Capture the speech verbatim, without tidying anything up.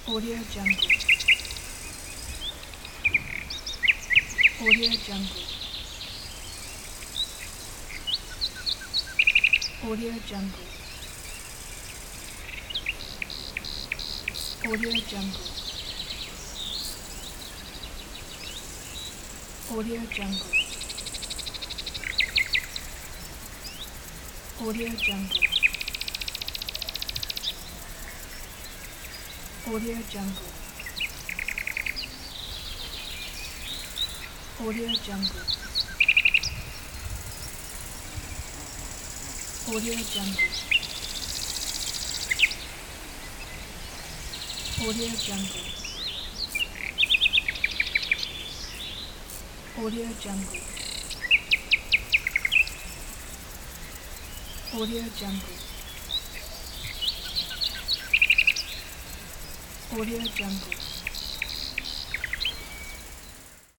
Audio Jungle. Audio Jungle. Audio Jungle. Audio Jungle. Audio Jungle. Audio Jungle. Audio Jungle. Audio Jungle. Audio Jungle. Audio Jungle. Audio Jungle. Audio Jungle. Audio Jungle.